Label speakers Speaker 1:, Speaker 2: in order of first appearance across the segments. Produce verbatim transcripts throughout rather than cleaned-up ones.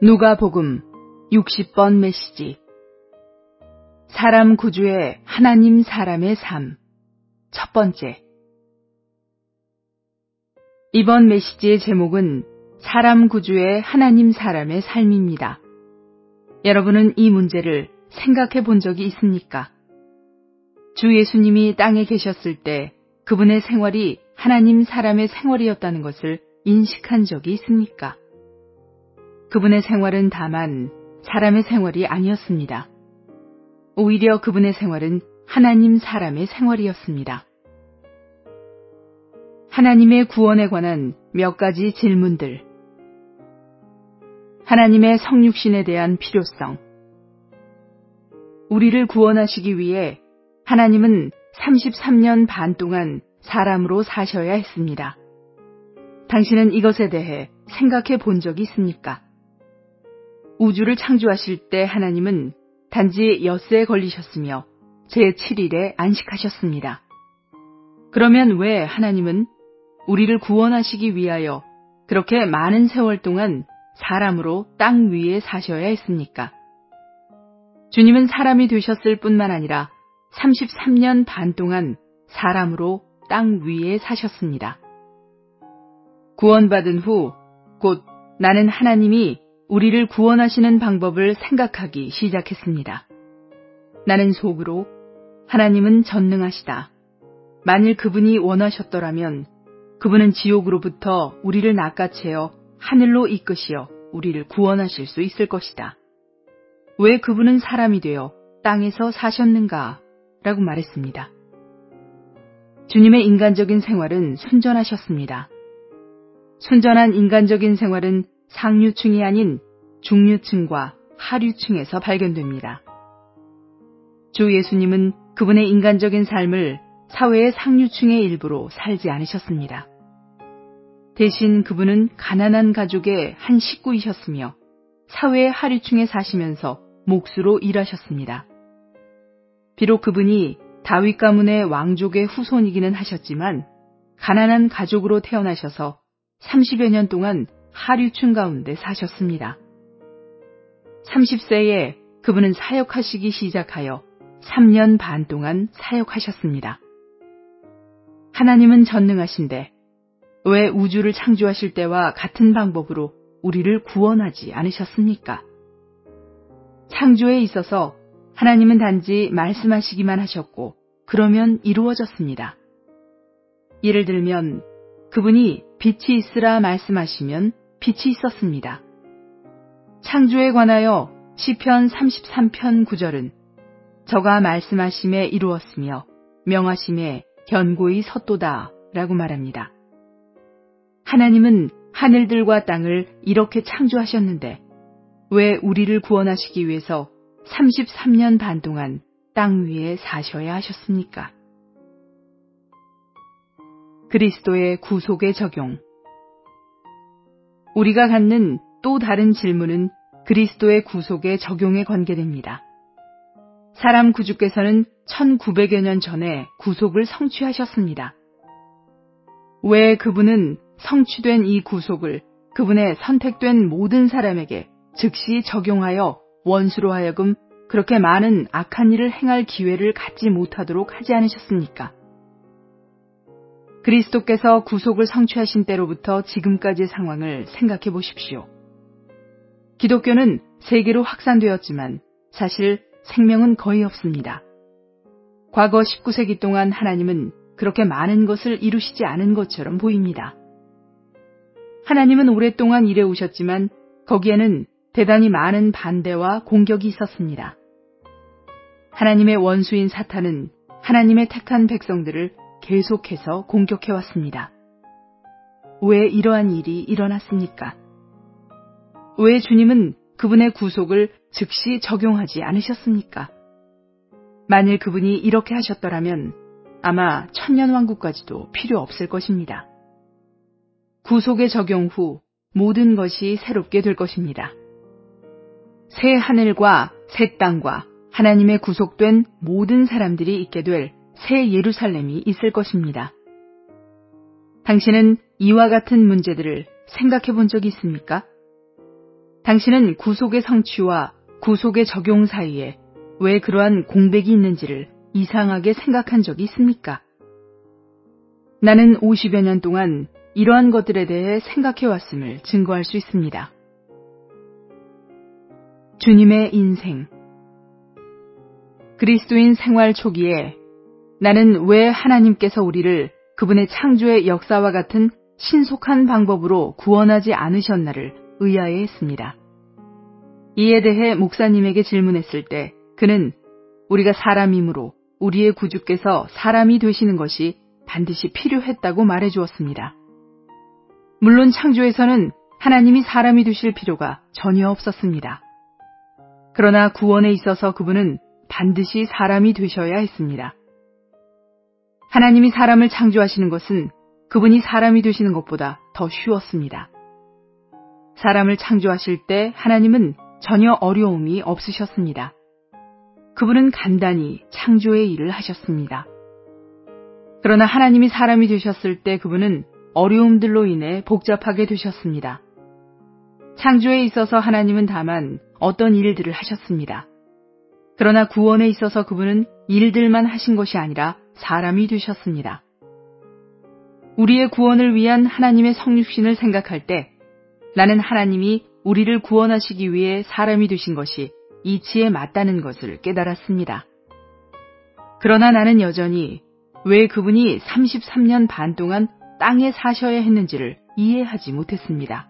Speaker 1: 누가복음 육십 번 메시지. 사람 구주의 하나님 사람의 삶. 첫 번째. 이번 메시지의 제목은 사람 구주의 하나님 사람의 삶입니다. 여러분은 이 문제를 생각해 본 적이 있습니까? 주 예수님이 땅에 계셨을 때 그분의 생활이 하나님 사람의 생활이었다는 것을 인식한 적이 있습니까? 그분의 생활은 다만 사람의 생활이 아니었습니다. 오히려 그분의 생활은 하나님 사람의 생활이었습니다. 하나님의 구원에 관한 몇 가지 질문들. 하나님의 성육신에 대한 필요성. 우리를 구원하시기 위해 하나님은 삼십삼 년 반 동안 사람으로 사셔야 했습니다. 당신은 이것에 대해 생각해 본 적이 있습니까? 우주를 창조하실 때 하나님은 단지 엿새에 걸리셨으며 제칠 일에 안식하셨습니다. 그러면 왜 하나님은 우리를 구원하시기 위하여 그렇게 많은 세월 동안 사람으로 땅 위에 사셔야 했습니까? 주님은 사람이 되셨을 뿐만 아니라 삼십삼 년 반 동안 사람으로 땅 위에 사셨습니다. 구원받은 후 곧 나는 하나님이 우리를 구원하시는 방법을 생각하기 시작했습니다. 나는 속으로 하나님은 전능하시다. 만일 그분이 원하셨더라면 그분은 지옥으로부터 우리를 낚아채어 하늘로 이끄시어 우리를 구원하실 수 있을 것이다. 왜 그분은 사람이 되어 땅에서 사셨는가? 라고 말했습니다. 주님의 인간적인 생활은 순전하셨습니다. 순전한 인간적인 생활은 상류층이 아닌 중류층과 하류층에서 발견됩니다. 주 예수님은 그분의 인간적인 삶을 사회의 상류층의 일부로 살지 않으셨습니다. 대신 그분은 가난한 가족의 한 식구이셨으며 사회의 하류층에 사시면서 몫으로 일하셨습니다. 비록 그분이 다윗 가문의 왕족의 후손이기는 하셨지만 가난한 가족으로 태어나셔서 삼십여 년 동안 하류층 가운데 사셨습니다. 삼십 세에 그분은 사역하시기 시작하여 삼 년 반 동안 사역하셨습니다. 하나님은 전능하신데 왜 우주를 창조하실 때와 같은 방법으로 우리를 구원하지 않으셨습니까? 창조에 있어서 하나님은 단지 말씀하시기만 하셨고 그러면 이루어졌습니다. 예를 들면 그분이 빛이 있으라 말씀하시면 빛이 있었습니다. 창조에 관하여 시편 삼십삼 편 구 절은 저가 말씀하심에 이루었으며 명하심에 견고히 섰도다 라고 말합니다. 하나님은 하늘들과 땅을 이렇게 창조하셨는데 왜 우리를 구원하시기 위해서 삼십삼 년 반 동안 땅 위에 사셔야 하셨습니까? 그리스도의 구속의 적용. 우리가 갖는 또 다른 질문은 그리스도의 구속의 적용에 관계됩니다. 사람 구주께서는 천구백여 년 전에 구속을 성취하셨습니다. 왜 그분은 성취된 이 구속을 그분의 선택된 모든 사람에게 즉시 적용하여 원수로 하여금 그렇게 많은 악한 일을 행할 기회를 갖지 못하도록 하지 않으셨습니까? 그리스도께서 구속을 성취하신 때로부터 지금까지의 상황을 생각해 보십시오. 기독교는 세계로 확산되었지만 사실 생명은 거의 없습니다. 과거 십구 세기 동안 하나님은 그렇게 많은 것을 이루시지 않은 것처럼 보입니다. 하나님은 오랫동안 일해 오셨지만 거기에는 대단히 많은 반대와 공격이 있었습니다. 하나님의 원수인 사탄은 하나님의 택한 백성들을 계속해서 공격해왔습니다. 왜 이러한 일이 일어났습니까? 왜 주님은 그분의 구속을 즉시 적용하지 않으셨습니까? 만일 그분이 이렇게 하셨더라면 아마 천년왕국까지도 필요 없을 것입니다. 구속의 적용 후 모든 것이 새롭게 될 것입니다. 새 하늘과 새 땅과 하나님의 구속된 모든 사람들이 있게 될 새 예루살렘이 있을 것입니다. 당신은 이와 같은 문제들을 생각해 본 적이 있습니까? 당신은 구속의 성취와 구속의 적용 사이에 왜 그러한 공백이 있는지를 이상하게 생각한 적이 있습니까? 나는 오십여 년 동안 이러한 것들에 대해 생각해 왔음을 증거할 수 있습니다. 주님의 인생. 그리스도인 생활 초기에 나는 왜 하나님께서 우리를 그분의 창조의 역사와 같은 신속한 방법으로 구원하지 않으셨나를 의아해했습니다. 이에 대해 목사님에게 질문했을 때 그는 우리가 사람이므로 우리의 구주께서 사람이 되시는 것이 반드시 필요했다고 말해주었습니다. 물론 창조에서는 하나님이 사람이 되실 필요가 전혀 없었습니다. 그러나 구원에 있어서 그분은 반드시 사람이 되셔야 했습니다. 하나님이 사람을 창조하시는 것은 그분이 사람이 되시는 것보다 더 쉬웠습니다. 사람을 창조하실 때 하나님은 전혀 어려움이 없으셨습니다. 그분은 간단히 창조의 일을 하셨습니다. 그러나 하나님이 사람이 되셨을 때 그분은 어려움들로 인해 복잡하게 되셨습니다. 창조에 있어서 하나님은 다만 어떤 일들을 하셨습니다. 그러나 구원에 있어서 그분은 일들만 하신 것이 아니라 사람이 되셨습니다. 우리의 구원을 위한 하나님의 성육신을 생각할 때 나는 하나님이 우리를 구원하시기 위해 사람이 되신 것이 이치에 맞다는 것을 깨달았습니다. 그러나 나는 여전히 왜 그분이 삼십삼 년 반 동안 땅에 사셔야 했는지를 이해하지 못했습니다.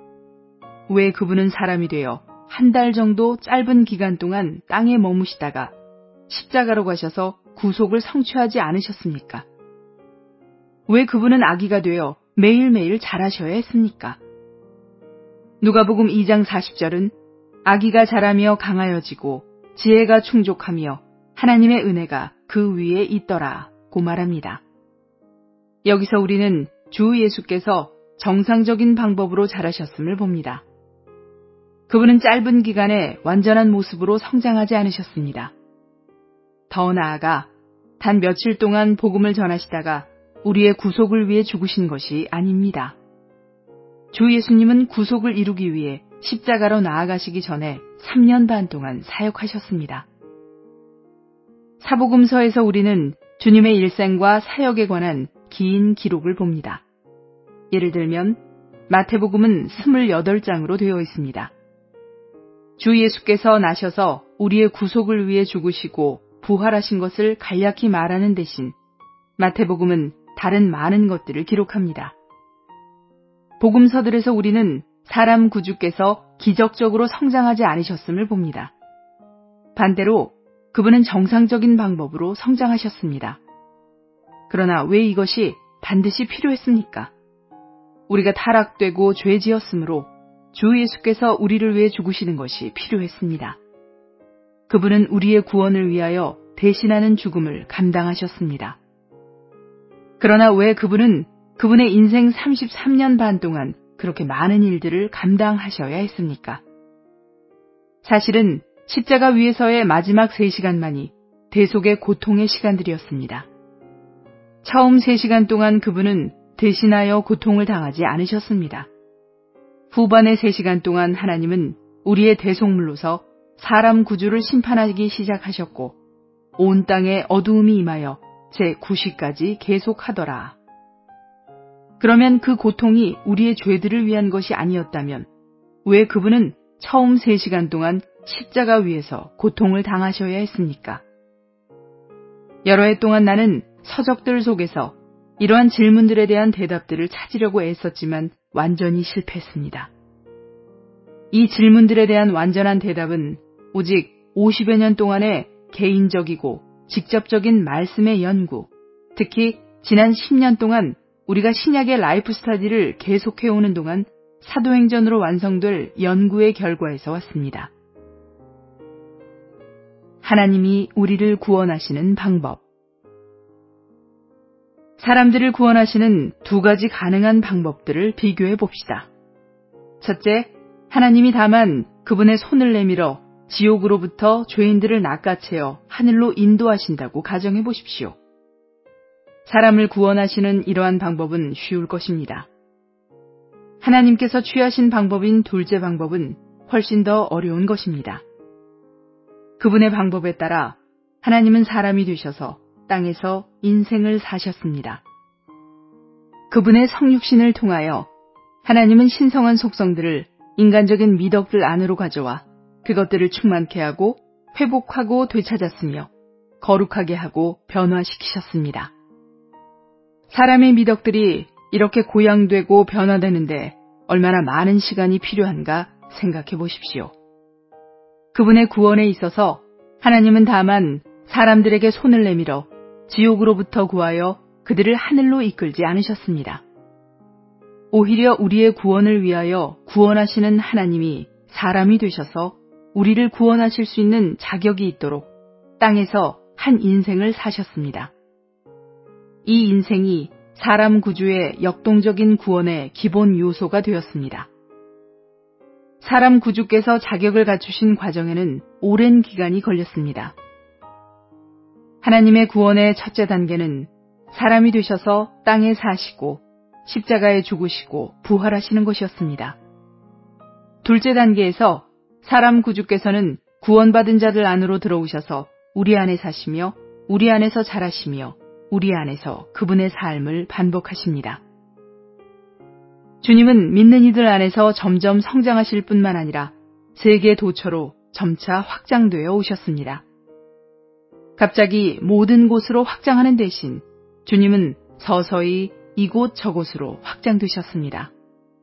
Speaker 1: 왜 그분은 사람이 되어 한 달 정도 짧은 기간 동안 땅에 머무시다가 십자가로 가셔서 구속을 성취하지 않으셨습니까? 왜 그분은 아기가 되어 매일매일 자라셔야 했습니까? 누가복음 이 장 사십 절은 아기가 자라며 강하여지고 지혜가 충족하며 하나님의 은혜가 그 위에 있더라고 말합니다. 여기서 우리는 주 예수께서 정상적인 방법으로 자라셨음을 봅니다. 그분은 짧은 기간에 완전한 모습으로 성장하지 않으셨습니다. 더 나아가 단 며칠 동안 복음을 전하시다가 우리의 구속을 위해 죽으신 것이 아닙니다. 주 예수님은 구속을 이루기 위해 십자가로 나아가시기 전에 삼 년 반 동안 사역하셨습니다. 사복음서에서 우리는 주님의 일생과 사역에 관한 긴 기록을 봅니다. 예를 들면 마태복음은 이십팔 장으로 되어 있습니다. 주 예수께서 나셔서 우리의 구속을 위해 죽으시고 부활하신 것을 간략히 말하는 대신 마태복음은 다른 많은 것들을 기록합니다. 복음서들에서 우리는 사람 구주께서 기적적으로 성장하지 않으셨음을 봅니다. 반대로 그분은 정상적인 방법으로 성장하셨습니다. 그러나 왜 이것이 반드시 필요했습니까? 우리가 타락되고 죄지었으므로 주 예수께서 우리를 위해 죽으시는 것이 필요했습니다. 그분은 우리의 구원을 위하여 대신하는 죽음을 감당하셨습니다. 그러나 왜 그분은 그분의 인생 삼십삼 년 반 동안 그렇게 많은 일들을 감당하셔야 했습니까? 사실은 십자가 위에서의 마지막 세 시간만이 대속의 고통의 시간들이었습니다. 처음 세 시간 동안 그분은 대신하여 고통을 당하지 않으셨습니다. 후반의 세 시간 동안 하나님은 우리의 대속물로서 사람 구주를 심판하기 시작하셨고 온 땅에 어두움이 임하여 제구 시까지 계속하더라. 그러면 그 고통이 우리의 죄들을 위한 것이 아니었다면 왜 그분은 처음 세 시간 동안 십자가 위에서 고통을 당하셔야 했습니까? 여러 해 동안 나는 서적들 속에서 이러한 질문들에 대한 대답들을 찾으려고 애썼지만 완전히 실패했습니다. 이 질문들에 대한 완전한 대답은 오직 오십여 년 동안의 개인적이고 직접적인 말씀의 연구, 특히 지난 십 년 동안 우리가 신약의 라이프 스터디를 계속해오는 동안 사도행전으로 완성될 연구의 결과에서 왔습니다. 하나님이 우리를 구원하시는 방법. 사람들을 구원하시는 두 가지 가능한 방법들을 비교해 봅시다. 첫째, 하나님이 다만 그분의 손을 내밀어 지옥으로부터 죄인들을 낚아채어 하늘로 인도하신다고 가정해 보십시오. 사람을 구원하시는 이러한 방법은 쉬울 것입니다. 하나님께서 취하신 방법인 둘째 방법은 훨씬 더 어려운 것입니다. 그분의 방법에 따라 하나님은 사람이 되셔서 땅에서 인생을 사셨습니다. 그분의 성육신을 통하여 하나님은 신성한 속성들을 인간적인 미덕들 안으로 가져와 그것들을 충만케 하고 회복하고 되찾았으며 거룩하게 하고 변화시키셨습니다. 사람의 미덕들이 이렇게 고양되고 변화되는데 얼마나 많은 시간이 필요한가 생각해 보십시오. 그분의 구원에 있어서 하나님은 다만 사람들에게 손을 내밀어 지옥으로부터 구하여 그들을 하늘로 이끌지 않으셨습니다. 오히려 우리의 구원을 위하여 구원하시는 하나님이 사람이 되셔서 우리를 구원하실 수 있는 자격이 있도록 땅에서 한 인생을 사셨습니다. 이 인생이 사람 구주의 역동적인 구원의 기본 요소가 되었습니다. 사람 구주께서 자격을 갖추신 과정에는 오랜 기간이 걸렸습니다. 하나님의 구원의 첫째 단계는 사람이 되셔서 땅에 사시고 십자가에 죽으시고 부활하시는 것이었습니다. 둘째 단계에서 사람 구주께서는 구원받은 자들 안으로 들어오셔서 우리 안에 사시며 우리 안에서 자라시며 우리 안에서 그분의 삶을 반복하십니다. 주님은 믿는 이들 안에서 점점 성장하실 뿐만 아니라 세계 도처로 점차 확장되어 오셨습니다. 갑자기 모든 곳으로 확장하는 대신 주님은 서서히 이곳 저곳으로 확장되셨습니다.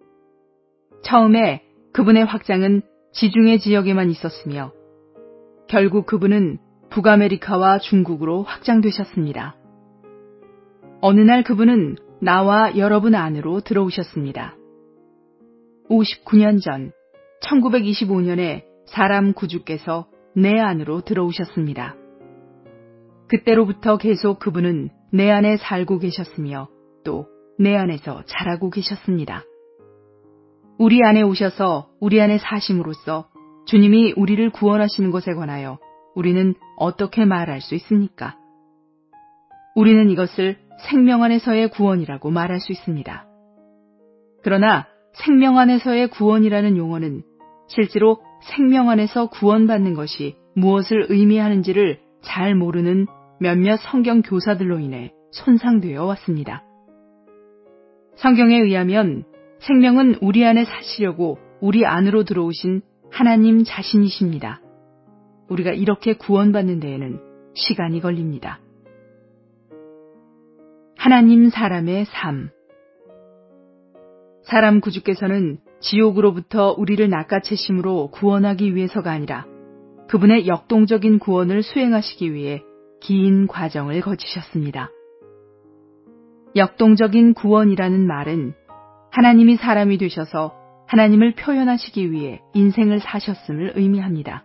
Speaker 1: 처음에 그분의 확장은 지중해 지역에만 있었으며 결국 그분은 북아메리카와 중국으로 확장되셨습니다. 어느 날 그분은 나와 여러분 안으로 들어오셨습니다. 오십구 년 전 천구백이십오 년에 사람 구주께서 내 안으로 들어오셨습니다. 그때로부터 계속 그분은 내 안에 살고 계셨으며 또 내 안에서 자라고 계셨습니다. 우리 안에 오셔서 우리 안에 사심으로써 주님이 우리를 구원하시는 것에 관하여 우리는 어떻게 말할 수 있습니까? 우리는 이것을 생명 안에서의 구원이라고 말할 수 있습니다. 그러나 생명 안에서의 구원이라는 용어는 실제로 생명 안에서 구원받는 것이 무엇을 의미하는지를 잘 모르는 몇몇 성경 교사들로 인해 손상되어 왔습니다. 성경에 의하면 생명은 우리 안에 사시려고 우리 안으로 들어오신 하나님 자신이십니다. 우리가 이렇게 구원받는 데에는 시간이 걸립니다. 하나님 사람의 삶. 사람 구주께서는 지옥으로부터 우리를 낚아채심으로 구원하기 위해서가 아니라 그분의 역동적인 구원을 수행하시기 위해 긴 과정을 거치셨습니다. 역동적인 구원이라는 말은 하나님이 사람이 되셔서 하나님을 표현하시기 위해 인생을 사셨음을 의미합니다.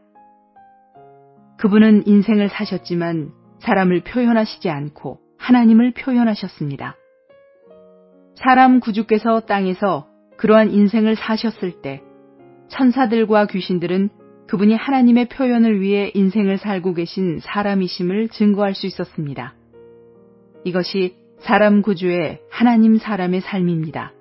Speaker 1: 그분은 인생을 사셨지만 사람을 표현하시지 않고 하나님을 표현하셨습니다. 사람 구주께서 땅에서 그러한 인생을 사셨을 때 천사들과 귀신들은 그분이 하나님의 표현을 위해 인생을 살고 계신 사람이심을 증거할 수 있었습니다. 이것이 사람 구주의 하나님 사람의 삶입니다.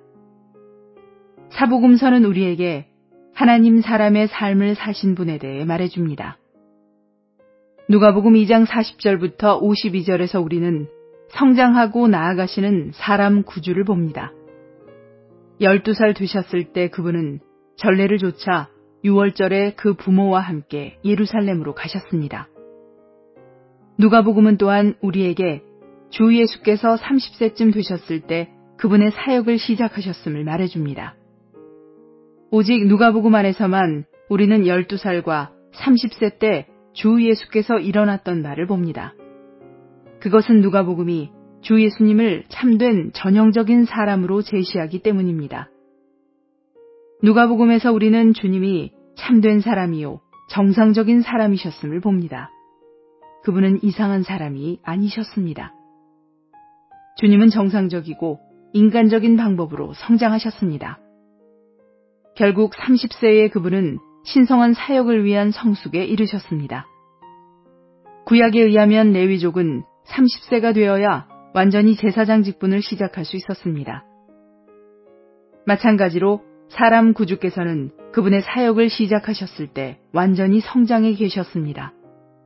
Speaker 1: 사복음서는 우리에게 하나님 사람의 삶을 사신 분에 대해 말해줍니다. 누가복음 이 장 사십 절부터 오십이 절에서 우리는 성장하고 나아가시는 사람 구주를 봅니다. 열두 살 되셨을 때 그분은 전례를 좇아 유월절에 그 부모와 함께 예루살렘으로 가셨습니다. 누가복음은 또한 우리에게 주 예수께서 삼십 세쯤 되셨을 때 그분의 사역을 시작하셨음을 말해줍니다. 오직 누가복음 안에서만 우리는 열두 살과 삼십 세 때 주 예수께서 일어났던 말을 봅니다. 그것은 누가복음이 주 예수님을 참된 전형적인 사람으로 제시하기 때문입니다. 누가복음에서 우리는 주님이 참된 사람이요 정상적인 사람이셨음을 봅니다. 그분은 이상한 사람이 아니셨습니다. 주님은 정상적이고 인간적인 방법으로 성장하셨습니다. 결국 삼십 세의 그분은 신성한 사역을 위한 성숙에 이르셨습니다. 구약에 의하면 레위족은 삼십 세가 되어야 완전히 제사장 직분을 시작할 수 있었습니다. 마찬가지로 사람 구주께서는 그분의 사역을 시작하셨을 때 완전히 성장해 계셨습니다.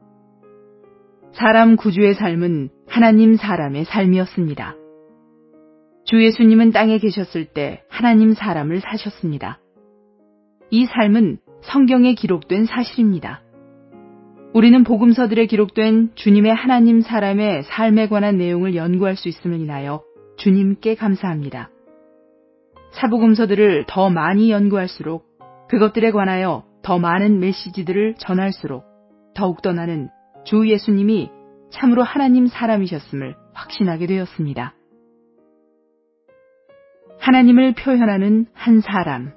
Speaker 1: 사람 구주의 삶은 하나님 사람의 삶이었습니다. 주 예수님은 땅에 계셨을 때 하나님 사람을 사셨습니다. 이 삶은 성경에 기록된 사실입니다. 우리는 복음서들에 기록된 주님의 하나님 사람의 삶에 관한 내용을 연구할 수 있음을 인하여 주님께 감사합니다. 사복음서들을 더 많이 연구할수록 그것들에 관하여 더 많은 메시지들을 전할수록 더욱더 나는 주 예수님이 참으로 하나님 사람이셨음을 확신하게 되었습니다. 하나님을 표현하는 한 사람.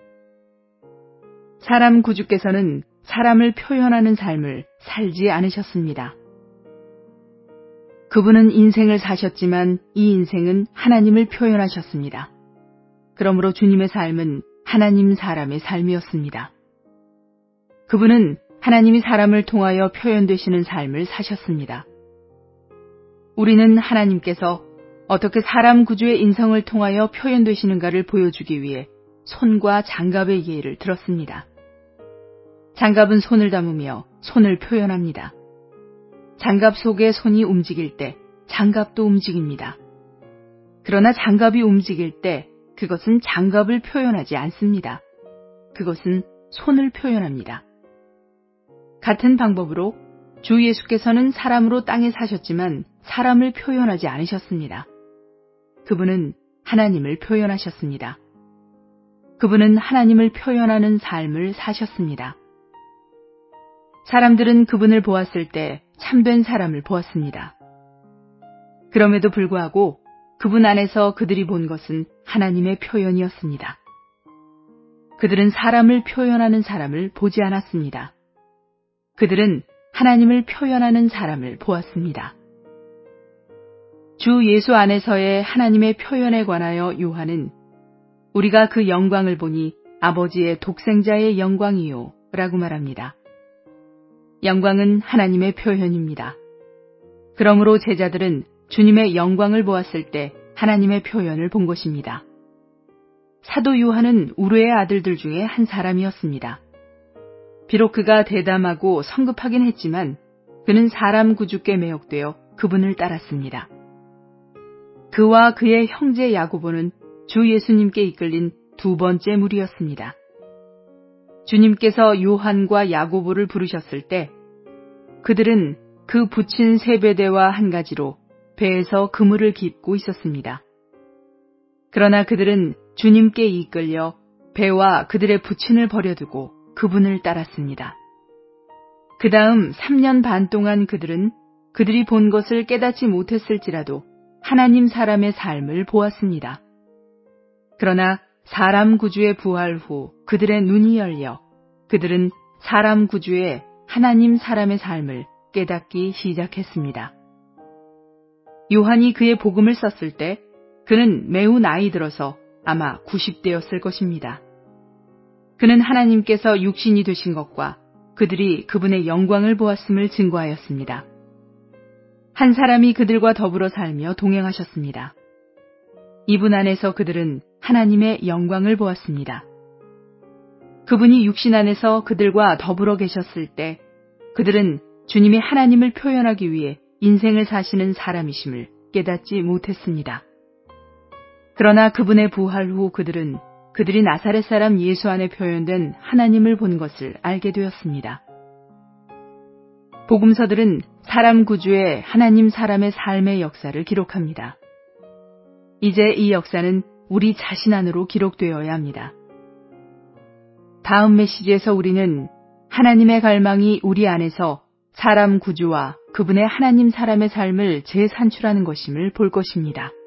Speaker 1: 사람 구주께서는 사람을 표현하는 삶을 살지 않으셨습니다. 그분은 인생을 사셨지만 이 인생은 하나님을 표현하셨습니다. 그러므로 주님의 삶은 하나님 사람의 삶이었습니다. 그분은 하나님이 사람을 통하여 표현되시는 삶을 사셨습니다. 우리는 하나님께서 어떻게 사람 구주의 인성을 통하여 표현되시는가를 보여주기 위해 손과 장갑의 예를 들었습니다. 장갑은 손을 담으며 손을 표현합니다. 장갑 속에 손이 움직일 때 장갑도 움직입니다. 그러나 장갑이 움직일 때 그것은 장갑을 표현하지 않습니다. 그것은 손을 표현합니다. 같은 방법으로 주 예수께서는 사람으로 땅에 사셨지만 사람을 표현하지 않으셨습니다. 그분은 하나님을 표현하셨습니다. 그분은 하나님을 표현하는 삶을 사셨습니다. 사람들은 그분을 보았을 때 참된 사람을 보았습니다. 그럼에도 불구하고 그분 안에서 그들이 본 것은 하나님의 표현이었습니다. 그들은 사람을 표현하는 사람을 보지 않았습니다. 그들은 하나님을 표현하는 사람을 보았습니다. 주 예수 안에서의 하나님의 표현에 관하여 요한은 우리가 그 영광을 보니 아버지의 독생자의 영광이요 라고 말합니다. 영광은 하나님의 표현입니다. 그러므로 제자들은 주님의 영광을 보았을 때 하나님의 표현을 본 것입니다. 사도 요한은 우르의 아들들 중에 한 사람이었습니다. 비록 그가 대담하고 성급하긴 했지만 그는 사람 구주께 매혹되어 그분을 따랐습니다. 그와 그의 형제 야고보는 주 예수님께 이끌린 두 번째 무리였습니다. 주님께서 요한과 야고보를 부르셨을 때 그들은 그 붙인 세베대와 한 가지로 배에서 그물을 깁고 있었습니다. 그러나 그들은 주님께 이끌려 배와 그들의 부친을 버려두고 그분을 따랐습니다. 그 다음 삼 년 반 동안 그들은 그들이 본 것을 깨닫지 못했을지라도 하나님 사람의 삶을 보았습니다. 그러나 사람 구주의 부활 후 그들의 눈이 열려 그들은 사람 구주의 하나님 사람의 삶을 깨닫기 시작했습니다. 요한이 그의 복음을 썼을 때 그는 매우 나이 들어서 아마 구십 대였을 것입니다. 그는 하나님께서 육신이 되신 것과 그들이 그분의 영광을 보았음을 증거하였습니다. 한 사람이 그들과 더불어 살며 동행하셨습니다. 이분 안에서 그들은 하나님의 영광을 보았습니다. 그분이 육신 안에서 그들과 더불어 계셨을 때 그들은 주님이 하나님을 표현하기 위해 인생을 사시는 사람이심을 깨닫지 못했습니다. 그러나 그분의 부활 후 그들은 그들이 나사렛 사람 예수 안에 표현된 하나님을 본 것을 알게 되었습니다. 복음서들은 사람 구주의 하나님 사람의 삶의 역사를 기록합니다. 이제 이 역사는 우리 자신 안으로 기록되어야 합니다. 다음 메시지에서 우리는 하나님의 갈망이 우리 안에서 사람 구주와 그분의 하나님 사람의 삶을 재산출하는 것임을 볼 것입니다.